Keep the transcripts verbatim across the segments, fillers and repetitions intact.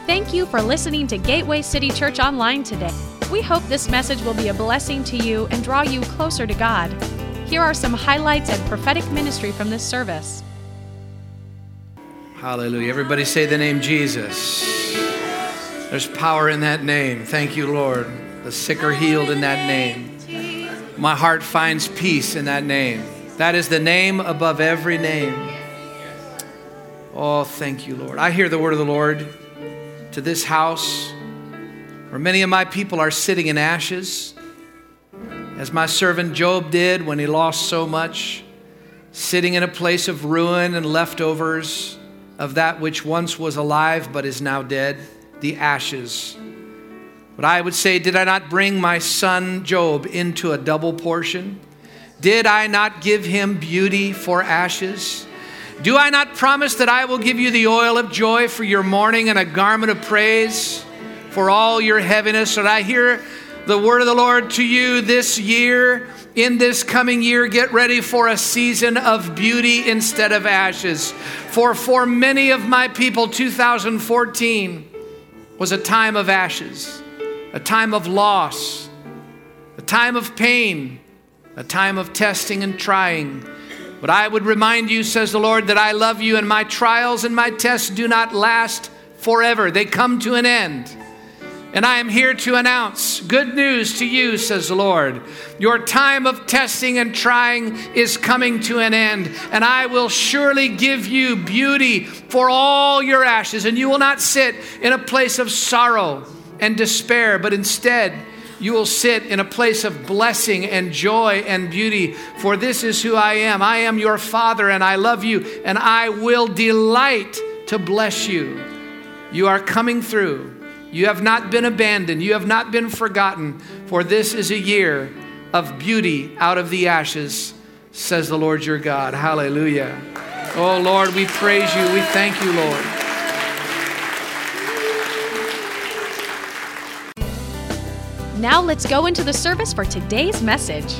Thank you for listening to Gateway City Church Online today. We hope this message will be a blessing to you and draw you closer to God. Here are some highlights and prophetic ministry from this service. Hallelujah. Everybody say the name Jesus. There's power in that name. Thank you, Lord. The sick are healed in that name. My heart finds peace in that name. That is the name above every name. Oh, thank you, Lord. I hear the word of the Lord to this house where many of my people are sitting in ashes, as my servant Job did when he lost so much, sitting in a place of ruin and leftovers of that which once was alive but is now dead, the ashes. But I would say, did I not bring my son Job into a double portion? Did I not give him beauty for ashes? Do I not promise that I will give you the oil of joy for your mourning and a garment of praise for all your heaviness? And I hear the word of the Lord to you this year. In this coming year, get ready for a season of beauty instead of ashes. For for many of my people, two thousand fourteen was a time of ashes, a time of loss, a time of pain, a time of testing and trying. But I would remind you, says the Lord, that I love you, and my trials and my tests do not last forever. They come to an end. And I am here to announce good news to you, says the Lord. Your time of testing and trying is coming to an end, and I will surely give you beauty for all your ashes, and you will not sit in a place of sorrow and despair, but instead you will sit in a place of blessing and joy and beauty. For this is who I am. I am your Father, and I love you, and I will delight to bless you. You are coming through. You have not been abandoned. You have not been forgotten. For this is a year of beauty out of the ashes, says the Lord your God. Hallelujah. Oh, Lord, we praise you. We thank you, Lord. Now let's go into the service for today's message.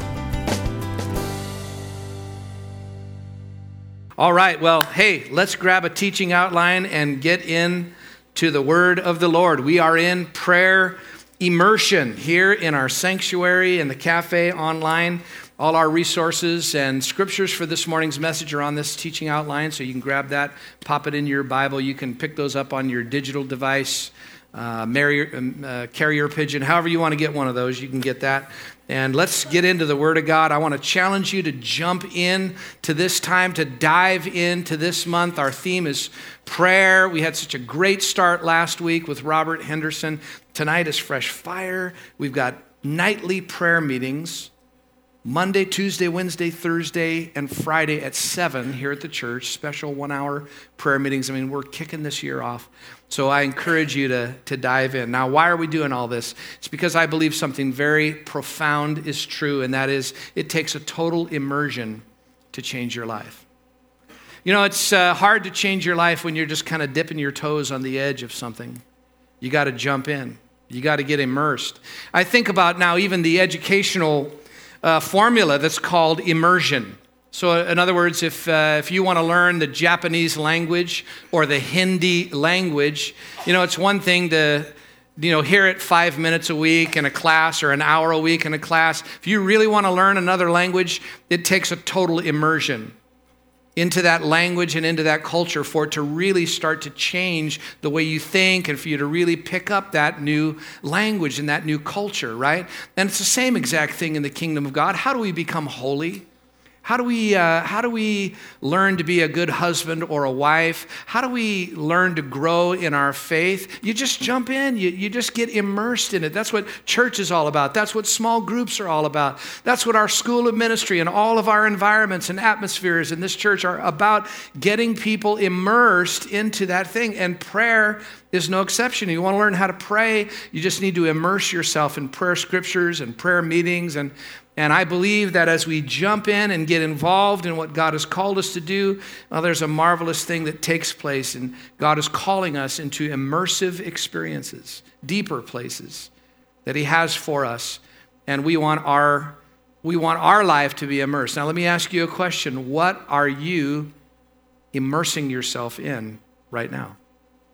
All right, well, hey, let's grab a teaching outline and get in to the word of the Lord. We are in prayer immersion here in our sanctuary in the cafe online. All our resources and scriptures for this morning's message are on this teaching outline, so you can grab that, pop it in your Bible. You can pick those up on your digital device. Uh, carrier, uh, carrier pigeon, however you want to get one of those, you can get that. And let's get into the Word of God. I want to challenge you to jump in to this time, to dive into this month. Our theme is prayer. We had such a great start last week with Robert Henderson. Tonight is Fresh Fire. We've got nightly prayer meetings, Monday, Tuesday, Wednesday, Thursday, and Friday at seven here at the church. Special one-hour prayer meetings. I mean, we're kicking this year off. So I encourage you to, to dive in. Now, why are we doing all this? It's because I believe something very profound is true, and that is it takes a total immersion to change your life. You know, it's uh, hard to change your life when you're just kind of dipping your toes on the edge of something. You got to jump in. You got to get immersed. I think about now even the educational uh, formula that's called immersion. So in other words, if uh, if you want to learn the Japanese language or the Hindi language, you know, it's one thing to, you know, hear it five minutes a week in a class or an hour a week in a class. If you really want to learn another language, it takes a total immersion into that language and into that culture for it to really start to change the way you think and for you to really pick up that new language and that new culture, right? And it's the same exact thing in the kingdom of God. How do we become holy? How do we uh, how do we learn to be a good husband or a wife? How do we learn to grow in our faith? You just jump in. You, you just get immersed in it. That's what church is all about. That's what small groups are all about. That's what our school of ministry and all of our environments and atmospheres in this church are about, getting people immersed into that thing. And prayer is no exception. You want to learn how to pray, you just need to immerse yourself in prayer scriptures and prayer meetings. And And I believe that as we jump in and get involved in what God has called us to do, well, there's a marvelous thing that takes place, and God is calling us into immersive experiences, deeper places that He has for us, and we want our we want our life to be immersed. Now, let me ask you a question. What are you immersing yourself in right now?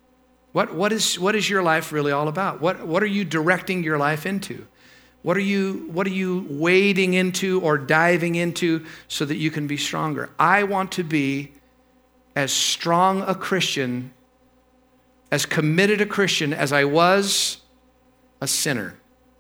What, what, is, what is your life really all about? What, what are you directing your life into? What are you, what are you wading into or diving into so that you can be stronger? I want to be as strong a Christian, as committed a Christian as I was a sinner.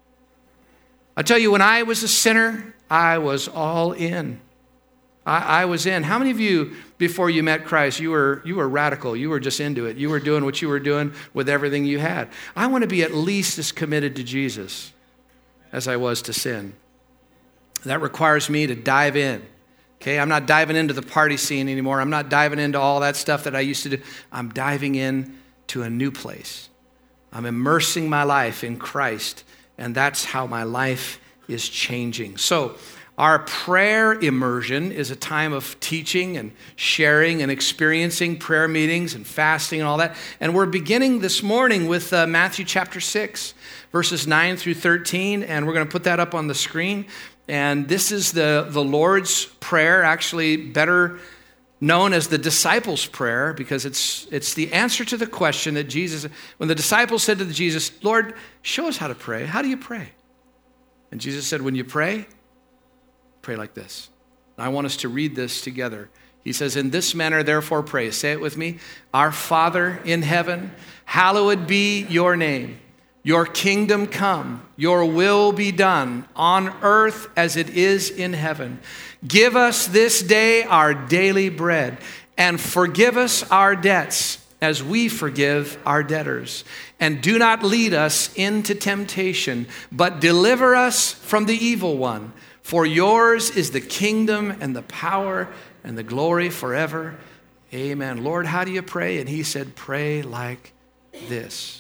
I tell you, when I was a sinner, I was all in. I, I was in. How many of you, before you met Christ, you were you were radical? You were just into it. You were doing what you were doing with everything you had. I want to be at least as committed to Jesus as I was to sin. That requires me to dive in. Okay, I'm not diving into the party scene anymore. I'm not diving into all that stuff that I used to do. I'm diving in to a new place. I'm immersing my life in Christ, and that's how my life is changing. So, our prayer immersion is a time of teaching and sharing and experiencing prayer meetings and fasting and all that. And we're beginning this morning with uh, Matthew chapter six, verses nine through thirteen. And we're going to put that up on the screen. And this is the, the Lord's Prayer, actually better known as the disciples' prayer, because it's, it's the answer to the question that Jesus, when the disciples said to Jesus, Lord, show us how to pray. How do you pray? And Jesus said, when you pray, pray like this. I want us to read this together. He says, in this manner, therefore, pray. Say it with me. Our Father in heaven, hallowed be your name. Your kingdom come. Your will be done on earth as it is in heaven. Give us this day our daily bread, and forgive us our debts as we forgive our debtors. And do not lead us into temptation, but deliver us from the evil one. For yours is the kingdom and the power and the glory forever. Amen. Lord, how do you pray? And he said, pray like this.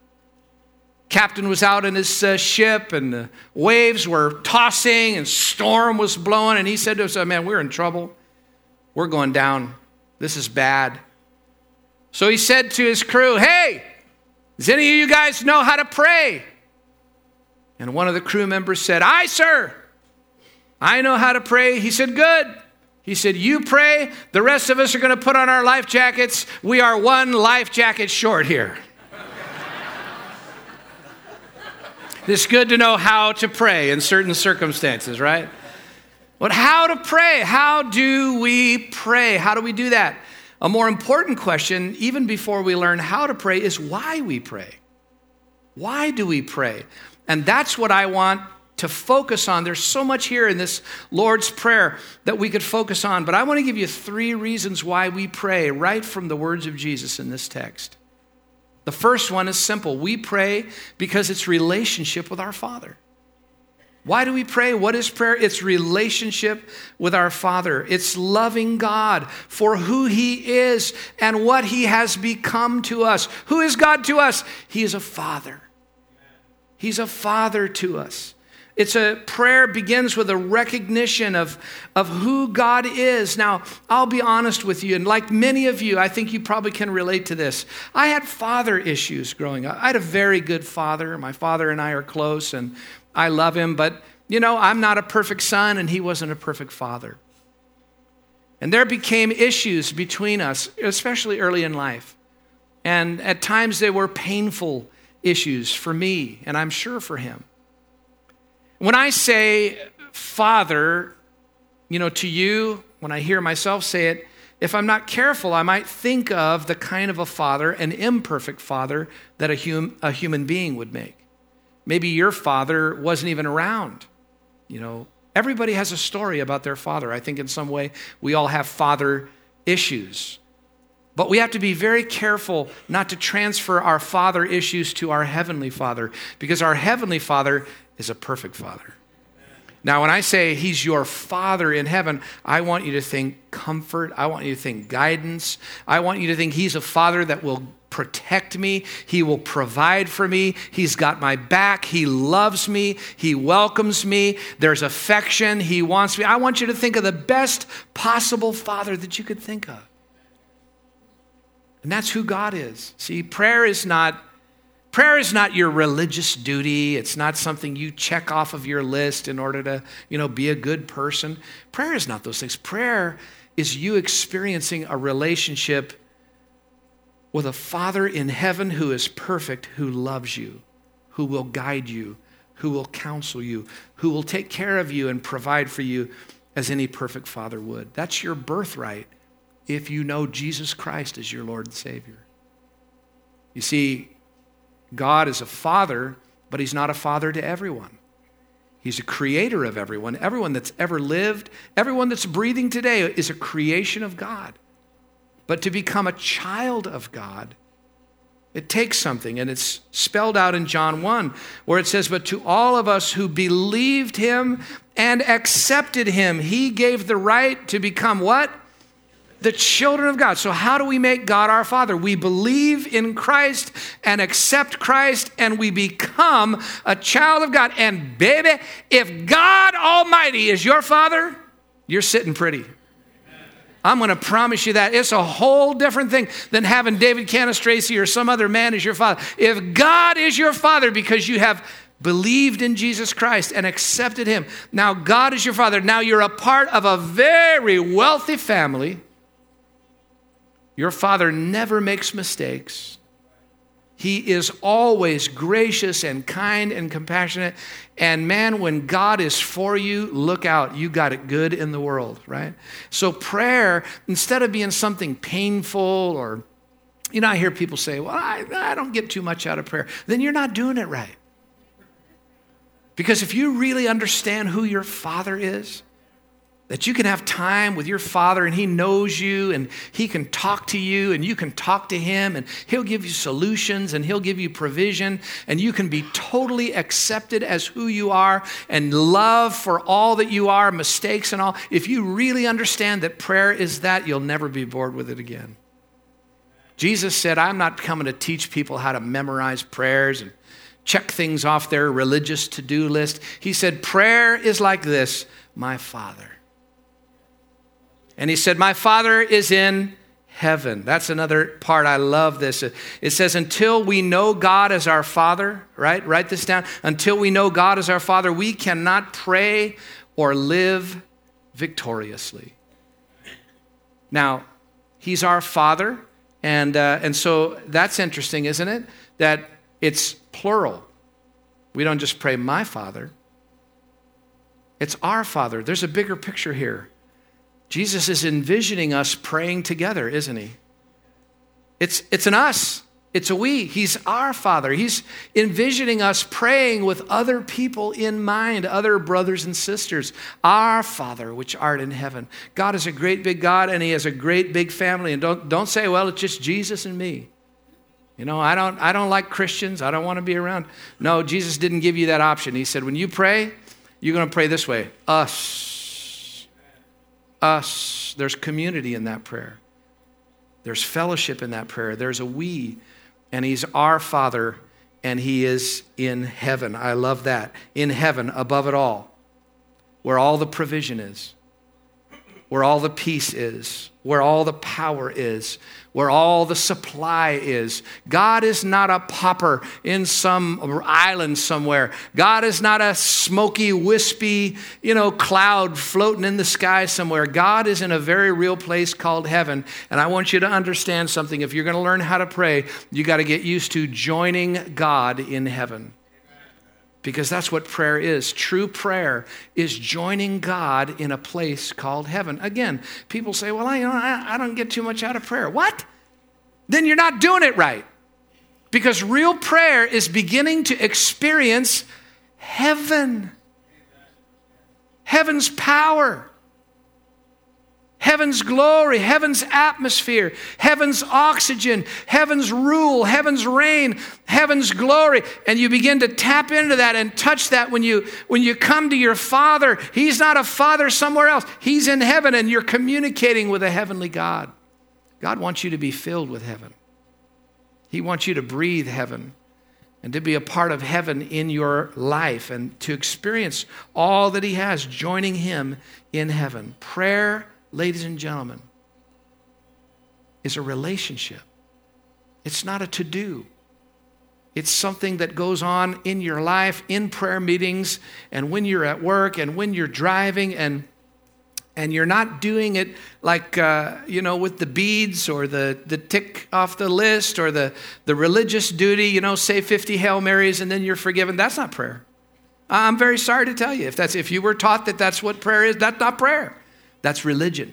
Captain was out in his uh, ship, and the waves were tossing and storm was blowing. And he said to us, man, we're in trouble. We're going down. This is bad. So he said to his crew, hey, does any of you guys know how to pray? And one of the crew members said, aye, sir. I know how to pray. He said, good. He said, you pray. The rest of us are going to put on our life jackets. We are one life jacket short here. It's good to know how to pray in certain circumstances, right? But how to pray? How do we pray? How do we do that? A more important question, even before we learn how to pray, is why we pray. Why do we pray? And that's what I want to focus on. There's so much here in this Lord's Prayer that we could focus on, but I want to give you three reasons why we pray right from the words of Jesus in this text. The first one is simple. We pray because it's relationship with our Father. Why do we pray? What is prayer? It's relationship with our Father. It's loving God for who he is and what he has become to us. Who is God to us? He is a Father. He's a Father to us. It's a prayer begins with a recognition of, of who God is. Now, I'll be honest with you, and like many of you, I think you probably can relate to this. I had father issues growing up. I had a very good father. My father and I are close, and I love him, but, you know, I'm not a perfect son, and he wasn't a perfect father. And there became issues between us, especially early in life. And at times they were painful issues for me, and I'm sure for him. When I say father, you know, to you, when I hear myself say it, if I'm not careful, I might think of the kind of a father, an imperfect father, that a, hum, a human being would make. Maybe your father wasn't even around. You know, everybody has a story about their father. I think in some way we all have father issues. But we have to be very careful not to transfer our father issues to our heavenly Father, because our heavenly Father is a perfect Father. Now, when I say he's your Father in heaven, I want you to think comfort. I want you to think guidance. I want you to think he's a Father that will protect me. He will provide for me. He's got my back. He loves me. He welcomes me. There's affection. He wants me. I want you to think of the best possible Father that you could think of. And that's who God is. See, prayer is not Prayer is not your religious duty. It's not something you check off of your list in order to, you know, be a good person. Prayer is not those things. Prayer is you experiencing a relationship with a Father in heaven who is perfect, who loves you, who will guide you, who will counsel you, who will take care of you and provide for you as any perfect father would. That's your birthright if you know Jesus Christ as your Lord and Savior. You see, God is a father, but he's not a father to everyone. He's a creator of everyone. Everyone that's ever lived, everyone that's breathing today is a creation of God. But to become a child of God, it takes something, and it's spelled out in John one, where it says, but to all of us who believed him and accepted him, he gave the right to become what? The children of God. So how do we make God our Father? We believe in Christ and accept Christ, and we become a child of God. And baby, if God Almighty is your Father, you're sitting pretty. I'm going to promise you that. It's a whole different thing than having David Canastraci or some other man as your father. If God is your Father because you have believed in Jesus Christ and accepted him, now God is your Father. Now you're a part of a very wealthy family. Your Father never makes mistakes. He is always gracious and kind and compassionate. And man, when God is for you, look out. You got it good in the world, right? So prayer, instead of being something painful or, you know, I hear people say, well, I, I don't get too much out of prayer. Then you're not doing it right. Because if you really understand who your Father is, that you can have time with your Father and he knows you and he can talk to you and you can talk to him and he'll give you solutions and he'll give you provision and you can be totally accepted as who you are and loved for all that you are, mistakes and all. If you really understand that prayer is that, you'll never be bored with it again. Jesus said, I'm not coming to teach people how to memorize prayers and check things off their religious to-do list. He said, prayer is like this, my Father. And he said, my Father is in heaven. That's another part. I love this. It says, until we know God as our Father, right? Write this down. Until we know God as our Father, we cannot pray or live victoriously. Now, he's our Father. And, uh, and so that's interesting, isn't it? That it's plural. We don't just pray my Father. It's our Father. There's a bigger picture here. Jesus is envisioning us praying together, isn't he? It's, it's an us. It's a we. He's our Father. He's envisioning us praying with other people in mind, other brothers and sisters. Our Father, which art in heaven. God is a great big God, and he has a great big family. And don't, don't say, well, it's just Jesus and me. You know, I don't, I don't like Christians. I don't want to be around. No, Jesus didn't give you that option. He said, when you pray, you're going to pray this way. Us. Us. There's community in that prayer. There's fellowship in that prayer. There's a we, and he's our Father, and he is in heaven. I love that. In heaven, above it all, where all the provision is, where all the peace is, where all the power is, where all the supply is. God is not a pauper in some island somewhere. God is not a smoky, wispy, you know, cloud floating in the sky somewhere. God is in a very real place called heaven. And I want you to understand something. If you're going to learn how to pray, you got to get used to joining God in heaven. Because that's what prayer is. True prayer is joining God in a place called heaven. Again, people say, well, I, you know, I, I don't get too much out of prayer. What? Then you're not doing it right. Because real prayer is beginning to experience heaven. Heaven's power. Heaven's glory, heaven's atmosphere, heaven's oxygen, heaven's rule, heaven's reign, heaven's glory. And you begin to tap into that and touch that when you, when you come to your Father. He's not a father somewhere else. He's in heaven, and you're communicating with a heavenly God. God wants you to be filled with heaven. He wants you to breathe heaven and to be a part of heaven in your life and to experience all that he has, joining him in heaven. Prayer, ladies and gentlemen, is a relationship. It's not a to-do. It's something that goes on in your life, in prayer meetings, and when you're at work, and when you're driving, and and you're not doing it like, uh, you know, with the beads or the, the tick off the list or the, the religious duty, you know, say fifty Hail Marys and then you're forgiven, that's not prayer. I'm very sorry to tell you, if that's if you were taught that that's what prayer is, that's not prayer. That's religion.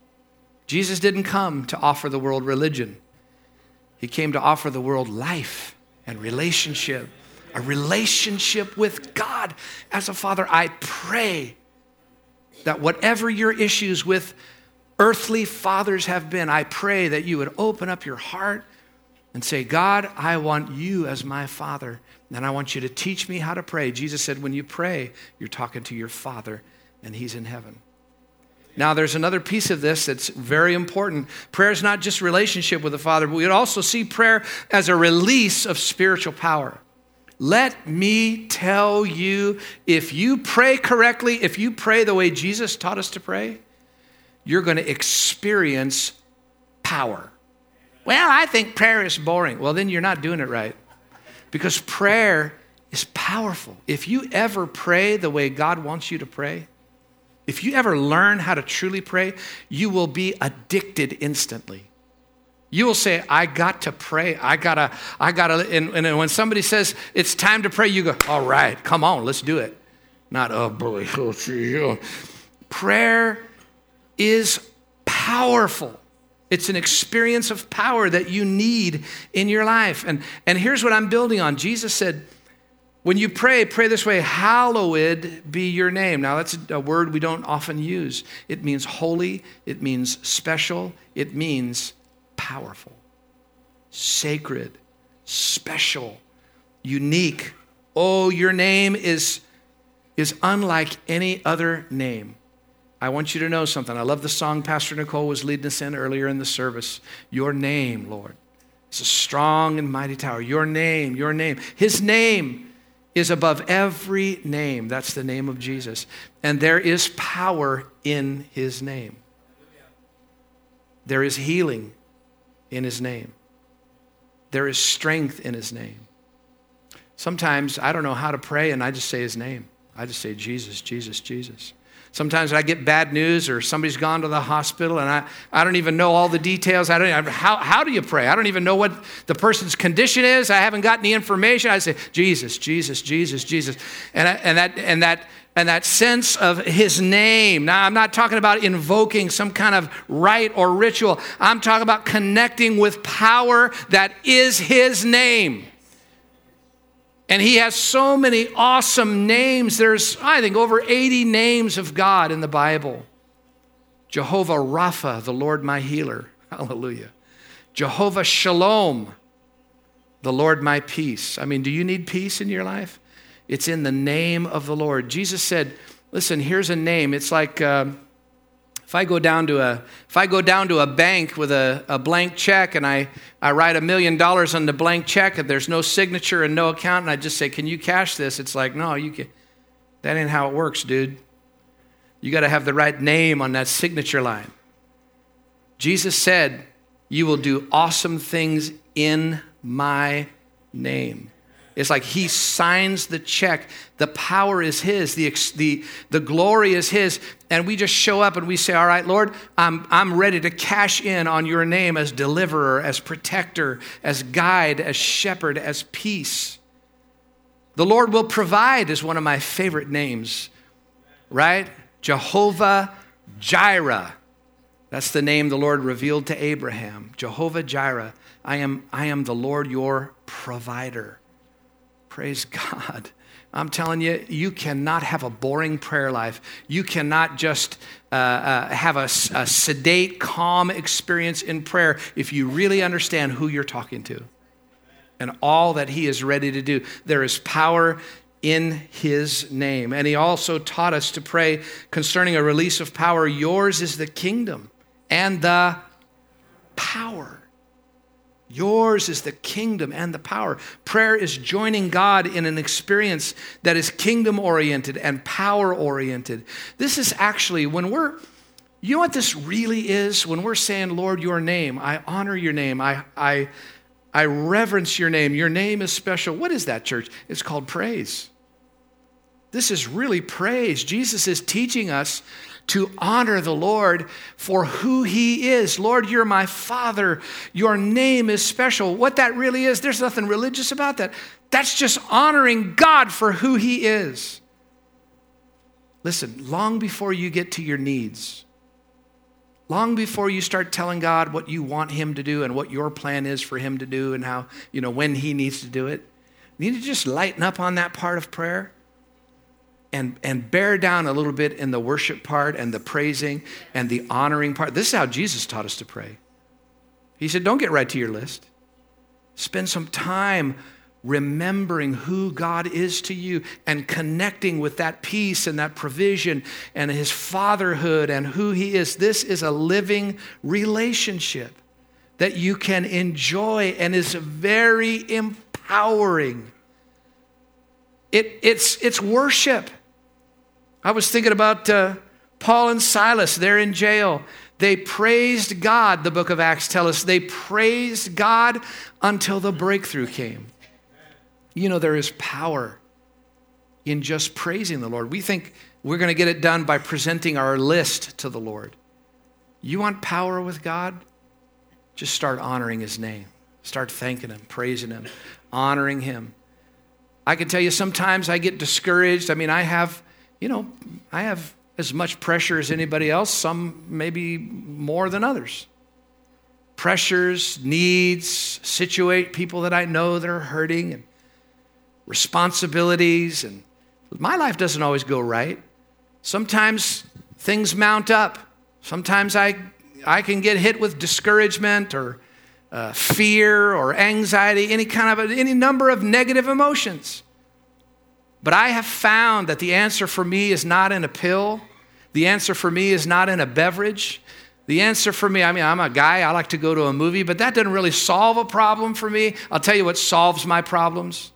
Jesus didn't come to offer the world religion. He came to offer the world life and relationship, a relationship with God. As a father, I pray that whatever your issues with earthly fathers have been, I pray that you would open up your heart and say, God, I want you as my father, and I want you to teach me how to pray. Jesus said, when you pray, you're talking to your Father, and he's in heaven. Now, there's another piece of this that's very important. Prayer is not just relationship with the Father, but we would also see prayer as a release of spiritual power. Let me tell you, if you pray correctly, if you pray the way Jesus taught us to pray, you're going to experience power. Well, I think prayer is boring. Well, then you're not doing it right. Because prayer is powerful. If you ever pray the way God wants you to pray, if you ever learn how to truly pray, you will be addicted instantly. You will say, I got to pray. I gotta, I gotta, and, and when somebody says it's time to pray, you go, all right, come on, let's do it. Not, oh boy, oh, gee, oh. Prayer is powerful. It's an experience of power that you need in your life. And, and here's what I'm building on. Jesus said, when you pray, pray this way, hallowed be your name. Now, that's a word we don't often use. It means holy. It means special. It means powerful, sacred, special, unique. Oh, your name is, is unlike any other name. I want you to know something. I love the song Pastor Nicole was leading us in earlier in the service. Your name, Lord, is a strong and mighty tower. Your name, your name. His name is above every name. That's the name of Jesus. And there is power in his name. There is healing in his name. There is strength in his name. Sometimes I don't know how to pray and I just say his name. I just say Jesus, Jesus, Jesus. Sometimes I get bad news or somebody's gone to the hospital and I, I don't even know all the details. I don't. How, how do you pray? I don't even know what the person's condition is. I haven't gotten the information. I say, Jesus, Jesus, Jesus, Jesus. And, I, and, that, and, that, and that sense of his name. Now, I'm not talking about invoking some kind of rite or ritual. I'm talking about connecting with power that is his name. And he has so many awesome names. There's, I think, over eighty names of God in the Bible. Jehovah Rapha, the Lord my healer. Hallelujah. Jehovah Shalom, the Lord my peace. I mean, do you need peace in your life? It's in the name of the Lord. Jesus said, listen, here's a name. It's like uh, if I go down to a if I go down to a bank with a, a blank check and I, I write a million dollars on the blank check and there's no signature and no account and I just say, can you cash this? It's like, no, you can. That ain't how it works, dude. You got to have the right name on that signature line. Jesus said, you will do awesome things in my name. It's like he signs the check. The power is his. The, the, the glory is his. And we just show up and we say, all right, Lord, I'm, I'm ready to cash in on your name as deliverer, as protector, as guide, as shepherd, as peace. The Lord will provide is one of my favorite names, right? Jehovah Jireh. That's the name the Lord revealed to Abraham. Jehovah Jireh. I am, I am the Lord your provider. Praise God. I'm telling you, you cannot have a boring prayer life. You cannot just uh, uh, have a, a sedate, calm experience in prayer if you really understand who you're talking to and all that he is ready to do. There is power in his name. And he also taught us to pray concerning a release of power. Yours is the kingdom and the power. Yours is the kingdom and the power. Prayer is joining God in an experience that is kingdom-oriented and power-oriented. This is actually, when we're, you know what this really is? When we're saying, Lord, your name, I honor your name, I, I, I reverence your name, your name is special. What is that, church? It's called praise. This is really praise. Jesus is teaching us to honor the Lord for who he is. Lord, you're my Father. Your name is special. What that really is, there's nothing religious about that. That's just honoring God for who he is. Listen, long before you get to your needs, long before you start telling God what you want him to do and what your plan is for him to do and how, you know, when he needs to do it, you need to just lighten up on that part of prayer and, and bear down a little bit in the worship part and the praising and the honoring part. This is how Jesus taught us to pray. He said, don't get right to your list. Spend some time remembering who God is to you and connecting with that peace and that provision and his fatherhood and who he is. This is a living relationship that you can enjoy and is very empowering. It, it's, it's worship. I was thinking about uh, Paul and Silas. They're in jail. They praised God, the book of Acts tells us. They praised God until the breakthrough came. You know, there is power in just praising the Lord. We think we're going to get it done by presenting our list to the Lord. You want power with God? Just start honoring his name. Start thanking him, praising him, honoring him. I can tell you sometimes I get discouraged. I mean, I have, you know, I have as much pressure as anybody else, some maybe more than others. Pressures, needs, situate people that I know that are hurting, and responsibilities, and my life doesn't always go right. Sometimes things mount up. Sometimes I I can get hit with discouragement or uh, fear or anxiety, any kind of any number of negative emotions. But I have found that the answer for me is not in a pill. The answer for me is not in a beverage. The answer for me, I mean, I'm a guy, I like to go to a movie, but that doesn't really solve a problem for me. I'll tell you what solves my problems.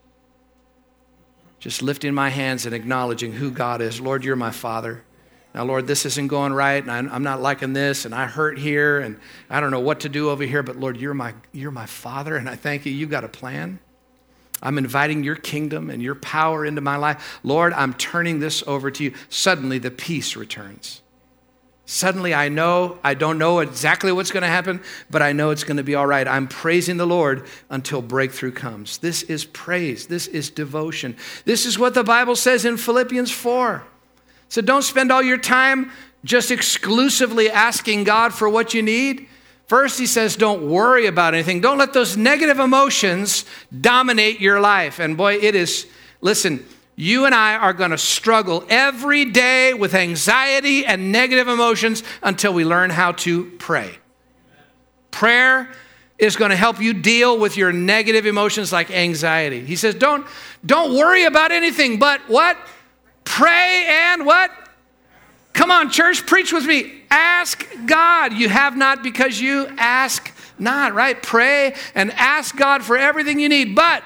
Just lifting my hands and acknowledging who God is. Lord, you're my Father. Now, Lord, this isn't going right, and I'm not liking this, and I hurt here, and I don't know what to do over here, but Lord, you're my, you're my Father, and I thank you. You've got a plan. I'm inviting your kingdom and your power into my life. Lord, I'm turning this over to you. Suddenly, the peace returns. Suddenly, I know, I don't know exactly what's going to happen, but I know it's going to be all right. I'm praising the Lord until breakthrough comes. This is praise. This is devotion. This is what the Bible says in Philippians four. So don't spend all your time just exclusively asking God for what you need. First, he says, don't worry about anything. Don't let those negative emotions dominate your life. And boy, it is, listen, you and I are going to struggle every day with anxiety and negative emotions until we learn how to pray. Prayer is going to help you deal with your negative emotions like anxiety. He says, don't, don't worry about anything, but what? Pray and what? Come on, church, preach with me. Ask God. You have not because you ask not, right? Pray and ask God for everything you need, but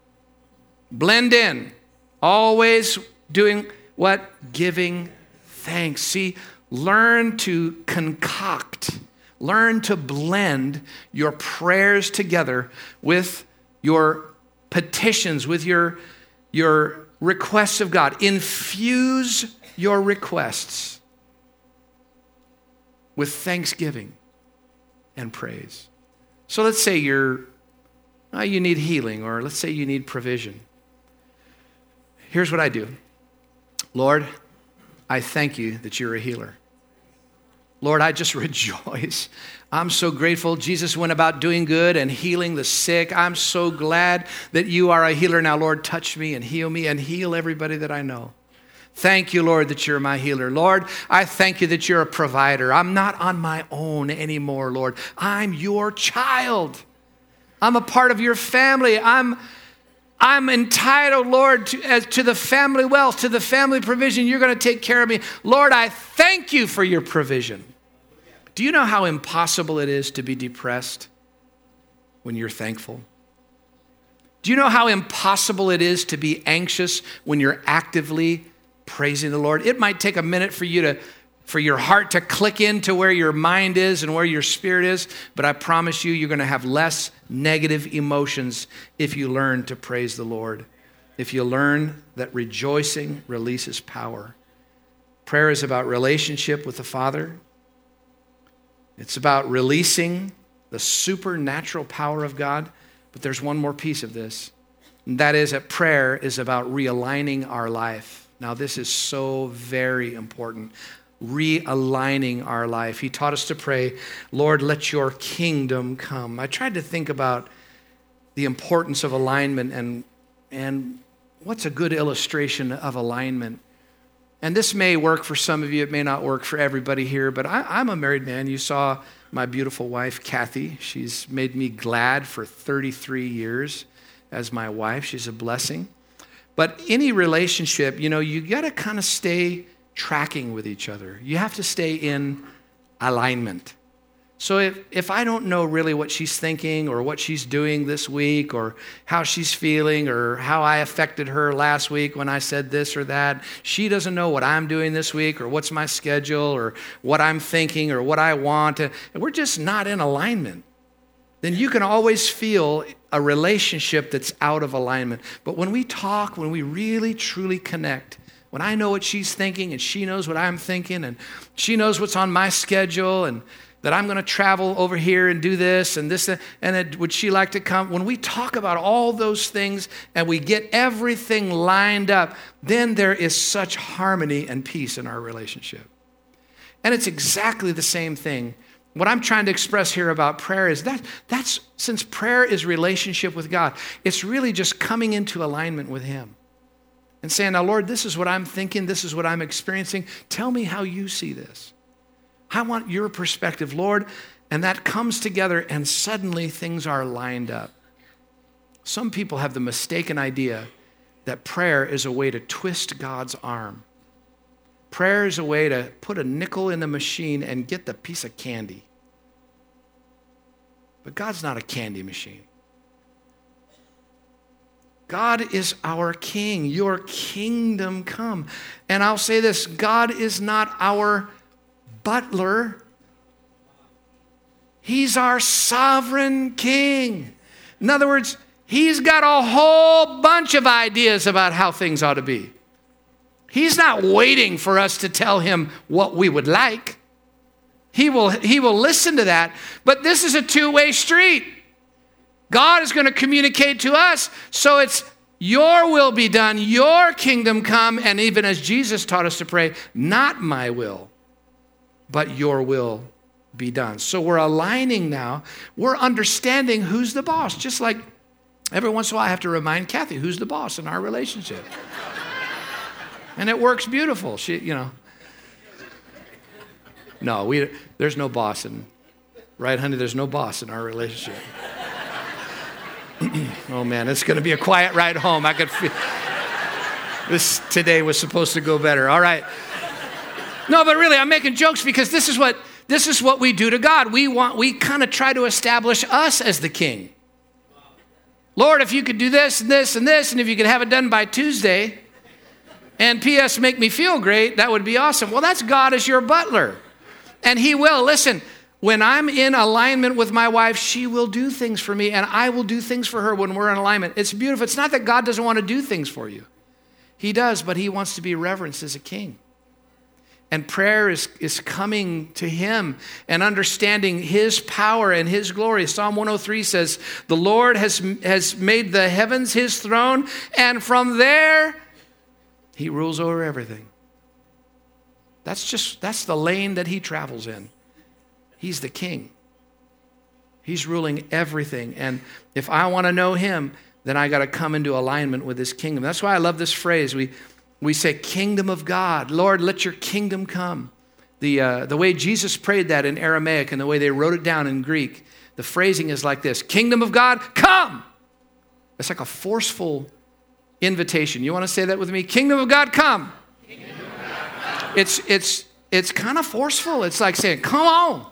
blend in. Always doing what? Giving thanks. See, learn to concoct, learn to blend your prayers together with your petitions, with your, your requests of God. Infuse your requests with thanksgiving and praise. So let's say you're, uh, you need healing, or let's say you need provision. Here's what I do. Lord, I thank you that you're a healer. Lord, I just rejoice. I'm so grateful. Jesus went about doing good and healing the sick. I'm so glad that you are a healer. Now, Lord, touch me and heal me and heal everybody that I know. Thank you, Lord, that you're my healer. Lord, I thank you that you're a provider. I'm not on my own anymore, Lord. I'm your child. I'm a part of your family. I'm I'm entitled, Lord, to, as, to the family wealth, to the family provision. You're going to take care of me. Lord, I thank you for your provision. Do you know how impossible it is to be depressed when you're thankful? Do you know how impossible it is to be anxious when you're actively praising the Lord? It might take a minute for you to, for your heart to click into where your mind is and where your spirit is, but I promise you, you're going to have less negative emotions if you learn to praise the Lord. If you learn that rejoicing releases power. Prayer is about relationship with the Father. It's about releasing the supernatural power of God. But there's one more piece of this. And that is that prayer is about realigning our life. Now, this is so very important. Realigning our life. He taught us to pray, Lord, let your kingdom come. I tried to think about the importance of alignment and, and what's a good illustration of alignment. And this may work for some of you. It may not work for everybody here, but I, I'm a married man. You saw my beautiful wife, Kathy. She's made me glad for thirty-three years as my wife. She's a blessing. But any relationship, you know, you got to kind of stay tracking with each other. You have to stay in alignment. So if, if I don't know really what she's thinking or what she's doing this week or how she's feeling or how I affected her last week when I said this or that, she doesn't know what I'm doing this week or what's my schedule or what I'm thinking or what I want, and we're just not in alignment, then you can always feel a relationship that's out of alignment. But when we talk, when we really truly connect, when I know what she's thinking and she knows what I'm thinking and she knows what's on my schedule and that I'm going to travel over here and do this and this, and then would she like to come? When we talk about all those things and we get everything lined up, then there is such harmony and peace in our relationship. And it's exactly the same thing. What I'm trying to express here about prayer is that that's, since prayer is relationship with God, it's really just coming into alignment with Him and saying, now, Lord, this is what I'm thinking. This is what I'm experiencing. Tell me how you see this. I want your perspective, Lord. And that comes together and suddenly things are lined up. Some people have the mistaken idea that prayer is a way to twist God's arm. Prayer is a way to put a nickel in the machine and get the piece of candy. But God's not a candy machine. God is our King. Your kingdom come. And I'll say this, God is not our butler. He's our sovereign King. In other words, He's got a whole bunch of ideas about how things ought to be. He's not waiting for us to tell Him what we would like. He will, he will listen to that. But this is a two-way street. God is going to communicate to us. So it's your will be done, your kingdom come. And even as Jesus taught us to pray, not my will, but your will be done. So we're aligning now. We're understanding who's the boss. Just like every once in a while I have to remind Kathy who's the boss in our relationship. And it works beautiful. She, you know. No, we there's no boss in, right, honey? There's no boss in our relationship. Oh man, it's going to be a quiet ride home. I could feel this today was supposed to go better. All right. No, but really, I'm making jokes because this is what this is what we do to God. We want we kind of try to establish us as the king. Lord, if you could do this and this and this, and if you could have it done by Tuesday, and P S make me feel great, that would be awesome. Well, that's God as your butler. And He will. Listen, when I'm in alignment with my wife, she will do things for me, and I will do things for her when we're in alignment. It's beautiful. It's not that God doesn't want to do things for you. He does, but He wants to be reverenced as a king. And prayer is, is coming to Him and understanding His power and His glory. Psalm one oh three says, the Lord has, has made the heavens His throne, and from there He rules over everything. That's just, that's the lane that He travels in. He's the king. He's ruling everything. And if I want to know Him, then I got to come into alignment with His kingdom. That's why I love this phrase. We we say, kingdom of God. Lord, let your kingdom come. The, uh, the way Jesus prayed that in Aramaic and the way they wrote it down in Greek, the phrasing is like this. Kingdom of God, come. It's like a forceful invitation. You want to say that with me? Kingdom of God, come. Kingdom of God, come. It's, it's, it's kind of forceful. It's like saying, come on.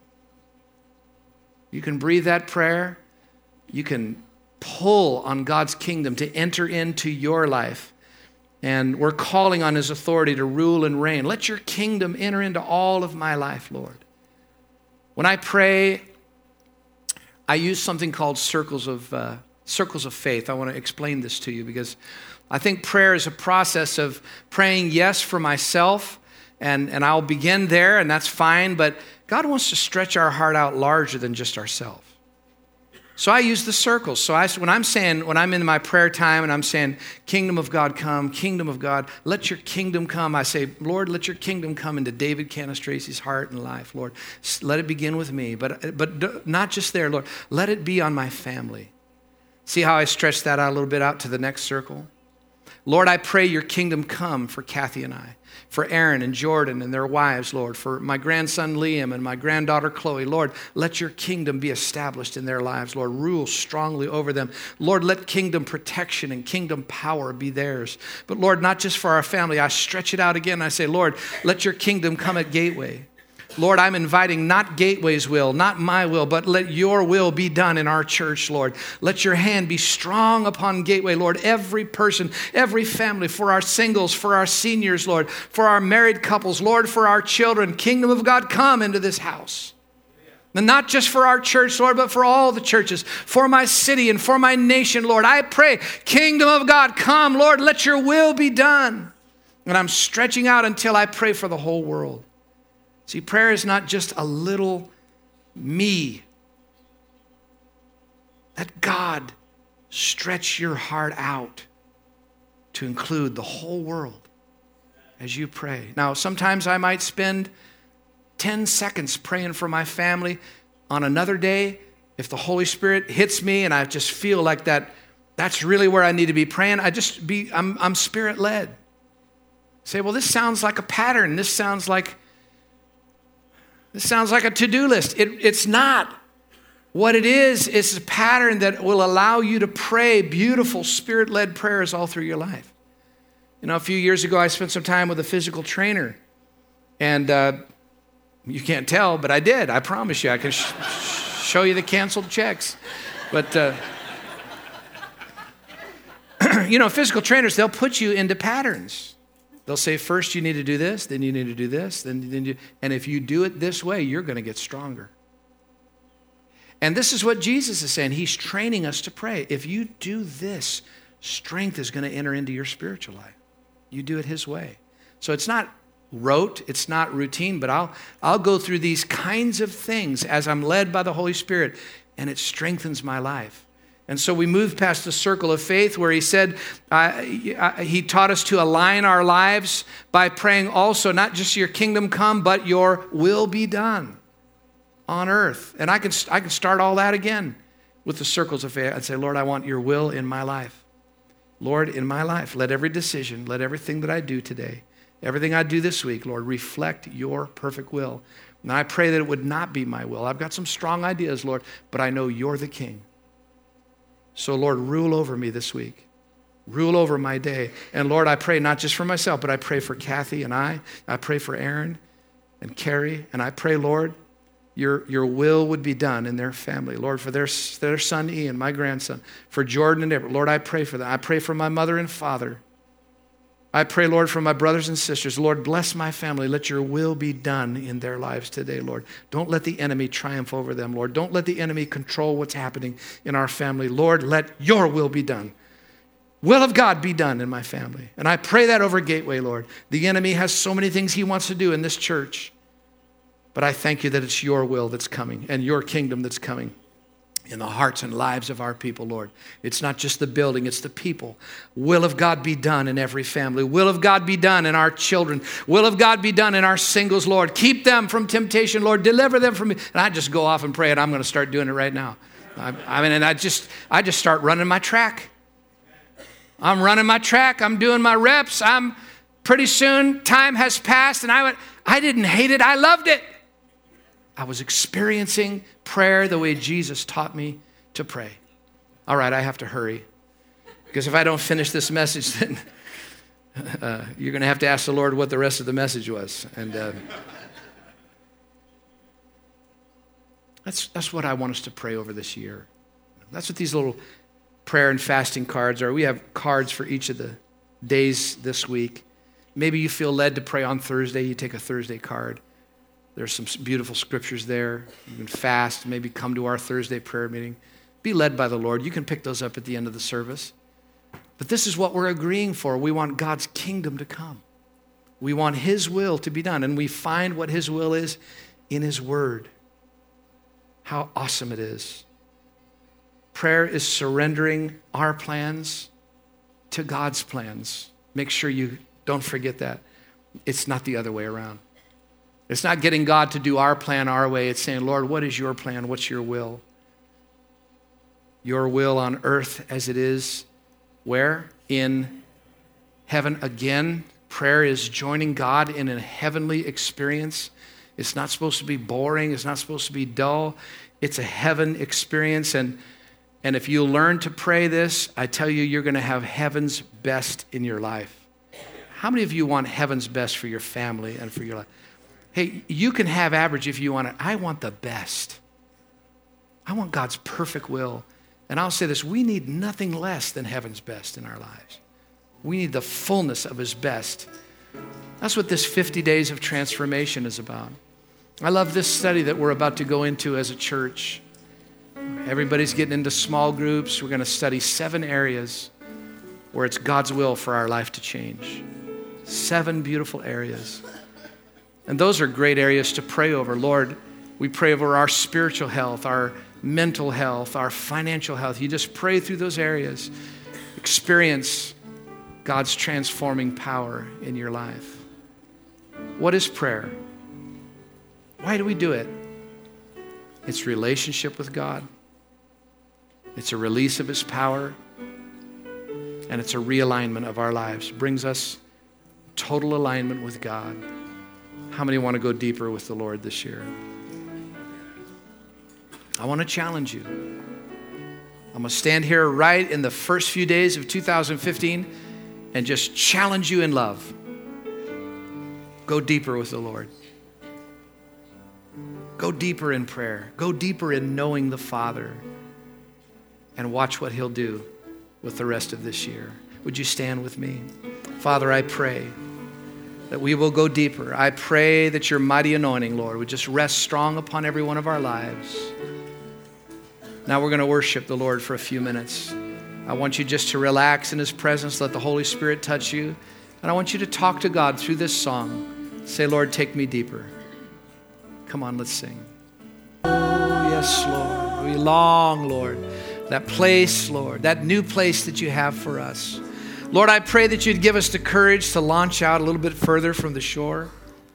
You can breathe that prayer. You can pull on God's kingdom to enter into your life. And we're calling on His authority to rule and reign. Let your kingdom enter into all of my life, Lord. When I pray, I use something called circles of uh, circles of faith. I want to explain this to you because I think prayer is a process of praying yes for myself And, and I'll begin there, and that's fine, but God wants to stretch our heart out larger than just ourselves. So I use the circles. So I, when I'm saying, when I'm in my prayer time and I'm saying, kingdom of God come, kingdom of God, let your kingdom come. I say, Lord, let your kingdom come into David Canastracy's heart and life, Lord. Let it begin with me, but, but not just there, Lord. Let it be on my family. See how I stretch that out a little bit out to the next circle? Lord, I pray your kingdom come for Kathy and I, for Aaron and Jordan and their wives, Lord, for my grandson Liam and my granddaughter Chloe. Lord, let your kingdom be established in their lives. Lord, rule strongly over them. Lord, let kingdom protection and kingdom power be theirs. But Lord, not just for our family. I stretch it out again. I say, Lord, let your kingdom come at Gateway. Lord, I'm inviting not Gateway's will, not my will, but let your will be done in our church, Lord. Let your hand be strong upon Gateway, Lord. Every person, every family, for our singles, for our seniors, Lord, for our married couples, Lord, for our children. Kingdom of God, come into this house. And not just for our church, Lord, but for all the churches, for my city and for my nation, Lord. I pray, kingdom of God, come, Lord, let your will be done. And I'm stretching out until I pray for the whole world. See, prayer is not just a little me. Let God stretch your heart out to include the whole world as you pray. Now, sometimes I might spend ten seconds praying for my family. On another day, if the Holy Spirit hits me and I just feel like that, that's really where I need to be praying, I just be, I'm, I'm Spirit-led. Say, well, this sounds like a pattern. This sounds like This sounds like a to-do list. It, it's not. What it is, is a pattern that will allow you to pray beautiful Spirit-led prayers all through your life. You know, a few years ago, I spent some time with a physical trainer. And uh, you can't tell, but I did. I promise you. I can sh- show you the canceled checks. But, uh, you know, physical trainers, they'll put you into patterns. They'll say, first you need to do this, then you need to do this, then, then you, and if you do it this way, you're going to get stronger. And this is what Jesus is saying. He's training us to pray. If you do this, strength is going to enter into your spiritual life. You do it his way. So it's not rote, it's not routine, but I'll, I'll go through these kinds of things as I'm led by the Holy Spirit, and it strengthens my life. And so we moved past the circle of faith where he said, uh, he taught us to align our lives by praying also, not just your kingdom come, but your will be done on earth. And I can, I can start all that again with the circles of faith. I'd say, Lord, I want your will in my life. Lord, in my life, let every decision, let everything that I do today, everything I do this week, Lord, reflect your perfect will. And I pray that it would not be my will. I've got some strong ideas, Lord, but I know you're the king. So, Lord, rule over me this week. Rule over my day. And, Lord, I pray not just for myself, but I pray for Kathy and I. I pray for Aaron and Carrie. And I pray, Lord, your, your will would be done in their family. Lord, for their, their son Ian, my grandson, for Jordan and Everett. Lord, I pray for them. I pray for my mother and father. I pray, Lord, for my brothers and sisters. Lord, bless my family. Let your will be done in their lives today, Lord. Don't let the enemy triumph over them, Lord. Don't let the enemy control what's happening in our family. Lord, let your will be done. Will of God be done in my family. And I pray that over Gateway, Lord. The enemy has so many things he wants to do in this church. But I thank you that it's your will that's coming and your kingdom that's coming in the hearts and lives of our people, Lord. It's not just the building, it's the people. Will of God be done in every family. Will of God be done in our children. Will of God be done in our singles, Lord. Keep them from temptation, Lord. Deliver them from me. And I just go off and pray, and I'm going to start doing it right now. I, I mean, and I just, I just start running my track. I'm running my track. I'm doing my reps. I'm pretty soon, time has passed, and I went, I didn't hate it. I loved it. I was experiencing prayer the way Jesus taught me to pray. All right, I have to hurry. Because if I don't finish this message, then uh, you're going to have to ask the Lord what the rest of the message was. And uh, that's, that's what I want us to pray over this year. That's what these little prayer and fasting cards are. We have cards for each of the days this week. Maybe you feel led to pray on Thursday. You take a Thursday card. There's some beautiful scriptures there. You can fast, maybe come to our Thursday prayer meeting. Be led by the Lord. You can pick those up at the end of the service. But this is what we're agreeing for. We want God's kingdom to come. We want his will to be done, and we find what his will is in his word. How awesome it is. Prayer is surrendering our plans to God's plans. Make sure you don't forget that. It's not the other way around. It's not getting God to do our plan our way. It's saying, Lord, what is your plan? What's your will? Your will on earth as it is, where? In heaven. Again, prayer is joining God in a heavenly experience. It's not supposed to be boring. It's not supposed to be dull. It's a heaven experience. And, and if you learn to pray this, I tell you, you're going to have heaven's best in your life. How many of you want heaven's best for your family and for your life? Hey, you can have average if you want it. I want the best. I want God's perfect will. And I'll say this, we need nothing less than heaven's best in our lives. We need the fullness of his best. That's what this fifty days of transformation is about. I love this study that we're about to go into as a church. Everybody's getting into small groups. We're going to study seven areas where it's God's will for our life to change. Seven beautiful areas. And those are great areas to pray over. Lord, we pray over our spiritual health, our mental health, our financial health. You just pray through those areas. Experience God's transforming power in your life. What is prayer? Why do we do it? It's relationship with God. It's a release of his power. And it's a realignment of our lives. It brings us total alignment with God. How many want to go deeper with the Lord this year? I want to challenge you. I'm going to stand here right in the first few days of two thousand fifteen and just challenge you in love. Go deeper with the Lord. Go deeper in prayer. Go deeper in knowing the Father. And watch what he'll do with the rest of this year. Would you stand with me? Father, I pray that we will go deeper. I pray that your mighty anointing, Lord, would just rest strong upon every one of our lives. Now we're going to worship the Lord for a few minutes. I want you just to relax in his presence. Let the Holy Spirit touch you. And I want you to talk to God through this song. Say, Lord, take me deeper. Come on, let's sing. Oh, yes, Lord. We long, Lord, that place, Lord, that new place that you have for us. Lord, I pray that you'd give us the courage to launch out a little bit further from the shore,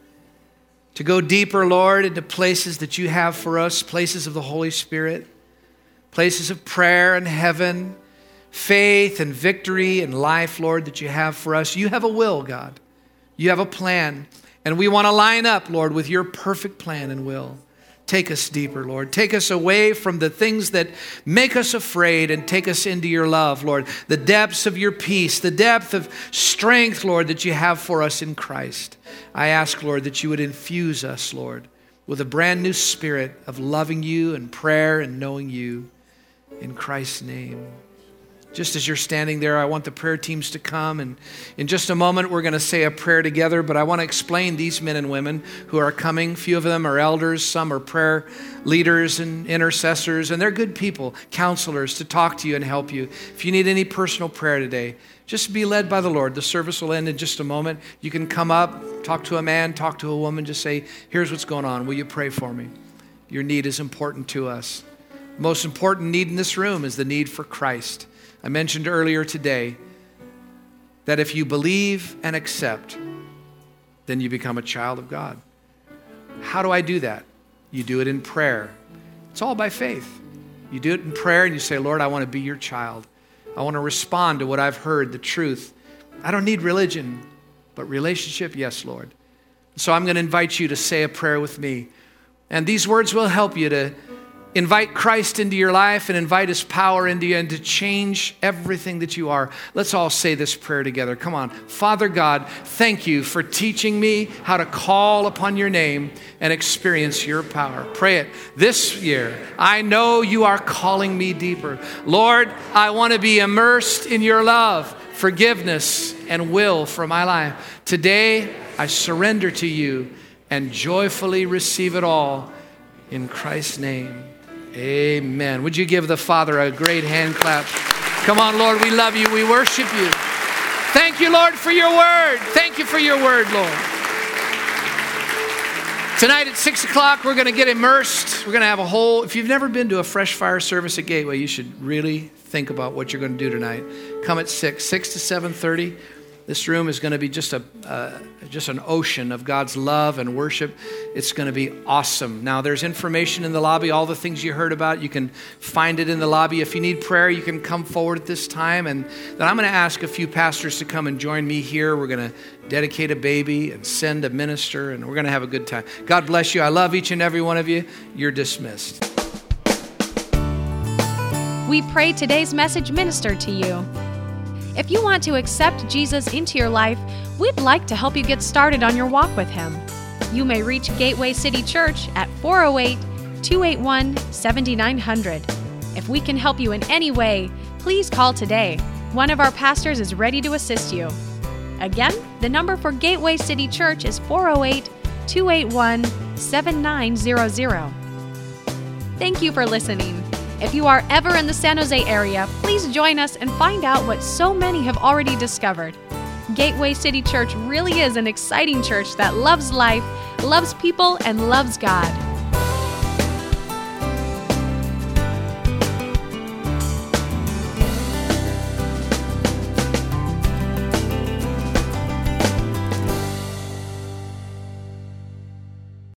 to go deeper, Lord, into places that you have for us, places of the Holy Spirit, places of prayer and heaven, faith and victory and life, Lord, that you have for us. You have a will, God. You have a plan, and we want to line up, Lord, with your perfect plan and will. Take us deeper, Lord. Take us away from the things that make us afraid and take us into your love, Lord. The depths of your peace, the depth of strength, Lord, that you have for us in Christ. I ask, Lord, that you would infuse us, Lord, with a brand new spirit of loving you and prayer and knowing you in Christ's name. Just as you're standing there, I want the prayer teams to come. And in just a moment, we're going to say a prayer together. But I want to explain these men and women who are coming. A few of them are elders. Some are prayer leaders and intercessors. And they're good people, counselors, to talk to you and help you. If you need any personal prayer today, just be led by the Lord. The service will end in just a moment. You can come up, talk to a man, talk to a woman. Just say, here's what's going on. Will you pray for me? Your need is important to us. The most important need in this room is the need for Christ. I mentioned earlier today that if you believe and accept, then you become a child of God. How do I do that? You do it in prayer. It's all by faith. You do it in prayer and you say, Lord, I want to be your child. I want to respond to what I've heard, the truth. I don't need religion, but relationship, yes, Lord. So I'm going to invite you to say a prayer with me. And these words will help you to invite Christ into your life and invite his power into you and to change everything that you are. Let's all say this prayer together. Come on. Father God, thank you for teaching me how to call upon your name and experience your power. Pray it this year. I know you are calling me deeper. Lord, I want to be immersed in your love, forgiveness, and will for my life. Today, I surrender to you and joyfully receive it all in Christ's name. Amen. Would you give the Father a great hand clap? Come on, Lord, we love you. We worship you. Thank you, Lord, for your word. Thank you for your word, Lord. Tonight at six o'clock, we're going to get immersed. We're going to have a whole, if you've never been to a fresh fire service at Gateway, you should really think about what you're going to do tonight. Come at six, six to seven thirty. This room is going to be just a uh, just an ocean of God's love and worship. It's going to be awesome. Now, there's information in the lobby, all the things you heard about. You can find it in the lobby. If you need prayer, you can come forward at this time. And then I'm going to ask a few pastors to come and join me here. We're going to dedicate a baby and send a minister, and we're going to have a good time. God bless you. I love each and every one of you. You're dismissed. We pray today's message ministered to you. If you want to accept Jesus into your life, we'd like to help you get started on your walk with Him. You may reach Gateway City Church at four oh eight, two eight one, seven nine zero zero. If we can help you in any way, please call today. One of our pastors is ready to assist you. Again, the number for Gateway City Church is four oh eight, two eight one, seven nine zero zero. Thank you for listening. If you are ever in the San Jose area, please join us and find out what so many have already discovered. Gateway City Church really is an exciting church that loves life, loves people, and loves God.